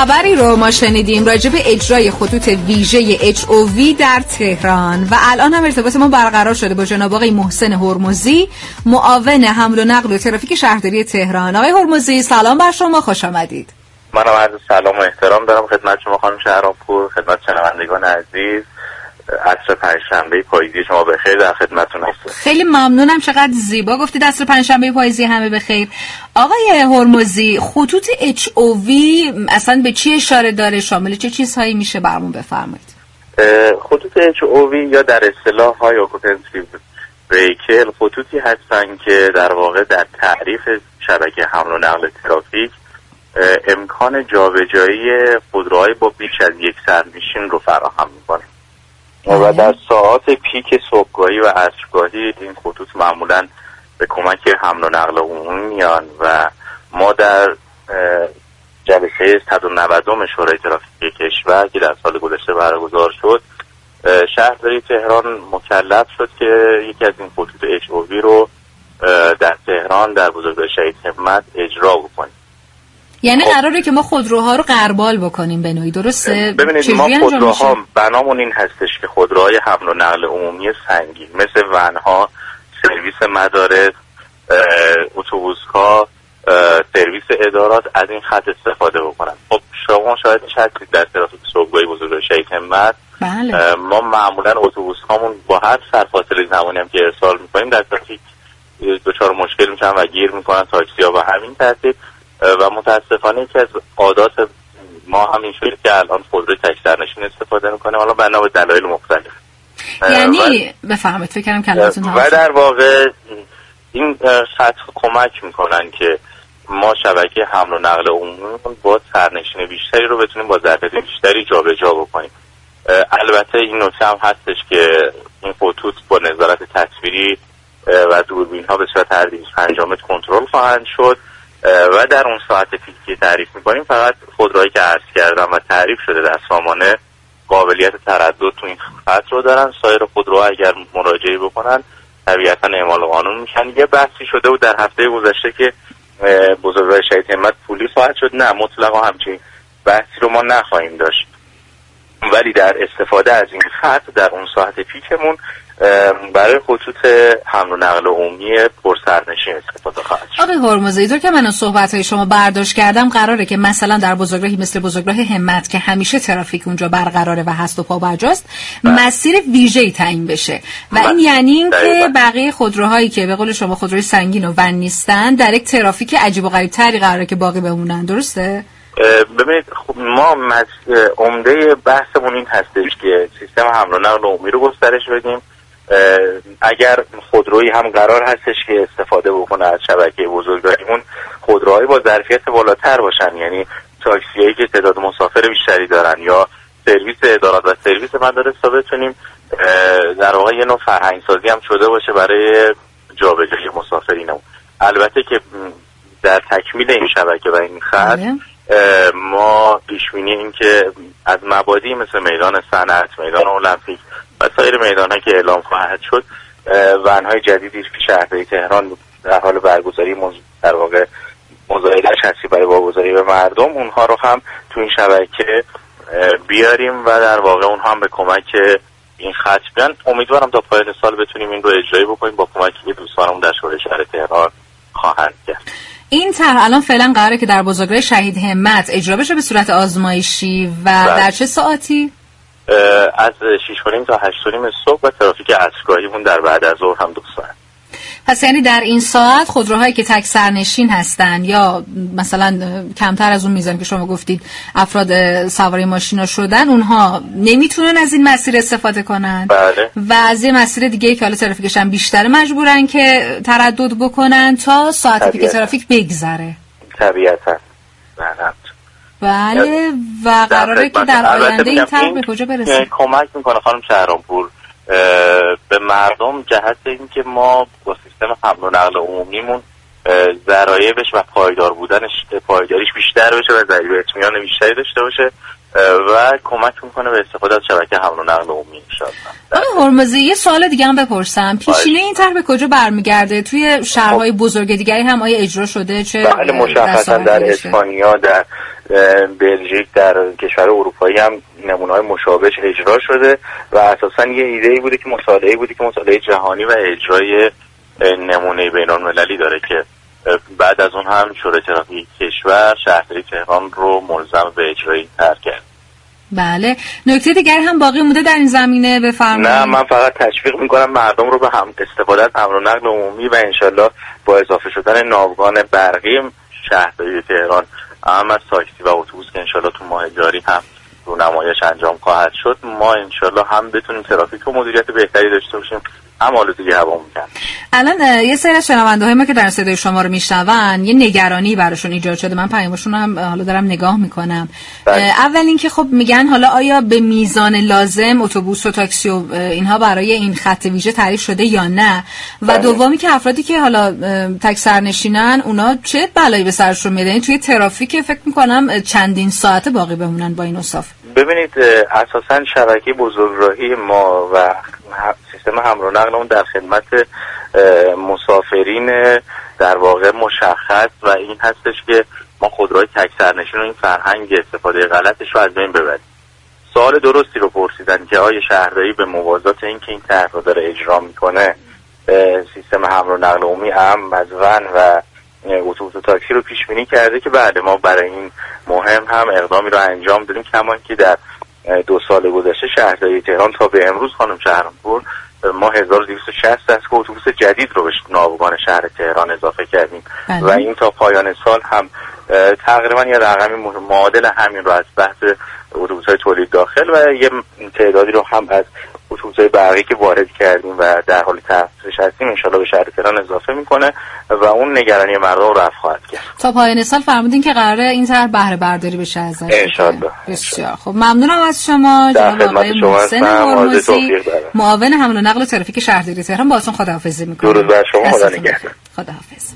خبری رو ما شنیدیم راجع به اجرای خطوط ویژه HOV در تهران و الان هم ارتباط ما برقرار شده با جناب آقای محسن هرمزی، معاون حمل و نقل و ترافیک شهرداری تهران. آقای هرمزی سلام بر شما، خوش آمدید. منم عرض سلام و احترام دارم خدمت شما خانم شهرامپور، خدمت شنوندگان عزیز. عصر پنجشنبه پاییزی شما بخیر، در خدمتتون هستم. خیلی ممنونم، چقدر زیبا گفتید عصر پنجشنبه پاییزی همه بخیر. آقای هرمزی، خطوط HOV اصلا به چی اشاره داره؟ شامل چه چیزهایی میشه برامون بفرمایید؟ خطوط HOV یا در اصطلاح های اوکوپنسی ویکل خطوطی هستن که در واقع در تعریف شبکه حمل و نقل ترافیک امکان جابجایی خودروهای با بیش از یک سرنشین رو فراهم میکنه و در ساعات پیک صبحگاهی و عصرگاهی این خطوط معمولا به کمک حمل و نقل عمومی میان و ما در جلسه 190 شورای ترافیک کشور که در سال گذشته برگزار شد، شهرداری تهران مکلف شد که یکی از این خطوط HOV رو در تهران در بزرگراه شهید همت اجرا بکنیم. یعنی قراره که ما خودروها رو غربال بکنیم به نوعی، درسته؟ ببینید ما خودروها بنامون این هستش که خودروهای حمل و نقل عمومی سنگین مثل ونها، سرویس مدارس، اتوبوس‌ها، سرویس ادارات از این خط استفاده بکنن. خب شما شاید هستید در ترافیک صبحگاهی بزرگراه شهید همت. بله. ما معمولا اتوبوس‌هامون با هر سرفاصله زمانی هم که ارسال می‌کنیم در ترافیک دچار مشکل میشن و گیر میکنن تاکسی‌ها به همین ترتیب و متاسفانه یکی از عادات ما همین شده که الان خودروی تک سرنشین استفاده میکنه، حالا بنا به دلایل مختلف. یعنی بفهمید فکر کنم کلامتون و در واقع این خط کمک میکنن که ما شبکه حمل و نقل عمومی با سرنشین بیشتری رو بتونیم با ظرفیت بیشتری جابجا بکنیم. البته این نکته هم هستش که این خطوط با نظارت تصویری و دوربین ها به صورت هر 25 متر کنترل خواهند شد و در اون ساعت پیکی که تعریف میکنیم فقط خودروهایی که عرض کردم و تعریف شده در سامانه قابلیت تردد تو این خط رو دارن. سایر خودروها اگر مراجعه بکنن طبیعتا اعمال قانون میشن. یه بحثی شده بود در هفته گذشته که بزرگراه شهید همت پولی خواهد شد. نه، مطلقا همچین بحثی رو ما نخواهیم داشت، ولی در استفاده از این خط در اون ساعت پیکمون برای خطوط حمل و نقل عمومی پرسرنشین استفاده خواهد شد. آقای هرمزی، اینطور که من از صحبت‌های شما برداشت کردم قراره که مثلا در بزرگراهی مثل بزرگراه همت که همیشه ترافیک اونجا برقراره و هست و پابرجاست مسیر ویژه‌ای تعیین بشه و این یعنی این که بقیه خودروهایی که به قول شما خودروی سنگین و ون نیستن در یک ترافیک عجیب و غریب‌تری قراره که باقی بمونن، درسته؟ ببینید ما عمده بحثمون این هستش که سیستم حمل و نقل عمومی رو گسترش بدیم. اگر خودرویی هم قرار هستش که استفاده بکنه از شبکه بزرگراهیمون خودروهای با ظرفیت بالاتر باشن، یعنی تاکسی‌هایی که تعداد مسافر بیشتری دارن یا سرویس ادارات و سرویس مدارس تا بتونیم در واقع یه نوع فرهنگ‌سازی هم شده باشه برای جابجایی مسافرینمون. البته که در تکمیل این شبکه و این خط ما پیش‌بینی این که از مبادی مثل میدان صنعت، میدان المپیک و سایر میدان‌ها که اعلام خواهد شد ون‌های جدیدی که شهرداری تهران در حال برگزاری در واقع مزایده‌اش هستی برای واگذاری به مردم، اونها رو هم تو این شبکه بیاریم و در واقع اونها هم به کمک این خط بیان. امیدوارم تا پایان سال بتونیم این رو اجرایی بکنیم با کمکی که دوستانمون در شورای شهر تهران خواهند کرد. این طرح الان فعلا قراره که در بزرگراه شهید همت اجرا بشه به صورت آزمایشی و در چه ساعتی؟ از 6:30 تا 8:30 صبح و ترافیک عصرگاهیمون در بعد از ظهر هم 2 ساعت. پس یعنی در این ساعت خودروهایی که تک سرنشین هستن یا مثلا کمتر از اون میزان که شما گفتید افراد سواری ماشینا شدن، اونها نمیتونن از این مسیر استفاده کنن. بله. و از یه مسیر دیگه که حالا ترافیکش هم بیشتره مجبورن که تردد بکنن تا ساعت پیک ترافیک بگذره. طبیعتا. بله. و قراره که در آینده این طرح به کجا برسه؟ کمک میکنه خانم شهرامپور به مردم جهت این که ما با سیستم حمل و نقل عمومیمون ذرایبش و پایداریش بیشتر بشه و ذریب اطمینان بیشتری داشته باشه و کمک میکنه به استفاده از شبکه حمل و نقل عمومی ان شاء الله. آقای هرمزی یه سوال دیگه هم بپرسم، پیشینه این طرح به کجا برمیگرده؟ توی شهرهای بزرگ دیگری هم آیا اجرا شده؟ چه بله، مشخصا در اسپانیا، در بلژیک در کشور اروپایی هم نمونه‌های مشابهش اجرا شده و اساساً یه ایده‌ای بوده که مطالعه جهانی و اجرای نمونه بین‌المللی داره که بعد از اون هم شورای ترافیک کشور شهرداری تهران رو ملزم به اجرای طرح کرد. بله، نکته دیگری هم باقی مونده در این زمینه بفرمایید. نه، من فقط تشویق میکنم مردم رو به استفاده از حمل و نقل عمومی و انشالله با اضافه شدن ناوگان برقی شهرداری تهران هم از تاکسی و اتوبوس که انشالله تو ماه جاری هم رونماییش انجام خواهد شد، ما انشالله هم بتونیم ترافیک رو مدیریت بهتری داشته باشیم، هم آلودگی هوا میکنم. الان یه سری از شنونده‌های ما که در صدای شما رو میشنون یه نگرانی براشون ایجاد شده، من پیامشون هم حالا دارم نگاه میکنم. اول اینکه خب میگن حالا آیا به میزان لازم اتوبوس و تاکسی و اینها برای این خط ویژه تعریف شده یا نه، و دومی که افرادی که حالا تک سرنشینن اونا چه بلایی به سرشون میاد؟ توی ترافیک فکر میکنم چندین ساعته باقی بمونن با این اوصاف. ببینید اساساً شبکه بزرگراهی ما و سیستم حمل و نقل در خدمت مسافرین در واقع مشخص و این هستش که ما خودروهای تک سرنشین و این فرهنگ استفاده غلطش رو از بین ببریم. سوال درستی رو پرسیدن که آیا شهرداری به موازات این که این طرح رو داره اجرا میکنه سیستم حمل و نقل عمومی مزون و اتوبوس و تاکسی رو پیش بینی کرده که بعد ما برای این مهم هم اقدامی رو انجام دادیم، کما که در 2 سال گذشته شهرداری تهران تا به امروز خانم شهرامپور ما 1260 دستگاه اتوبوس جدید رو به ناوگان شهر تهران اضافه کردیم و این تا پایان سال هم تقریبا یه رقمی معادل همین رو از بحث اتوبوس‌های تولید داخل و یه تعدادی رو هم از اتوبوس‌های برقی که وارد کردیم و در حال تاسیسش هستیم انشالله به شهر تهران اضافه میکنه و اون نگرانی مردم رو رفع خواهد کرد. تا پایان سال فرمودین که قراره این طرح بهره برداری بشه ازش انشالله. بسیار خب، ممنونم از شما جناب آقای محسن هرمزی، معاون حمل و نقل و ترافیک شهرداری تهران. باهاتون خداحافظی میکنم. درود بر شما، خدا نگهدار. خداحافظ.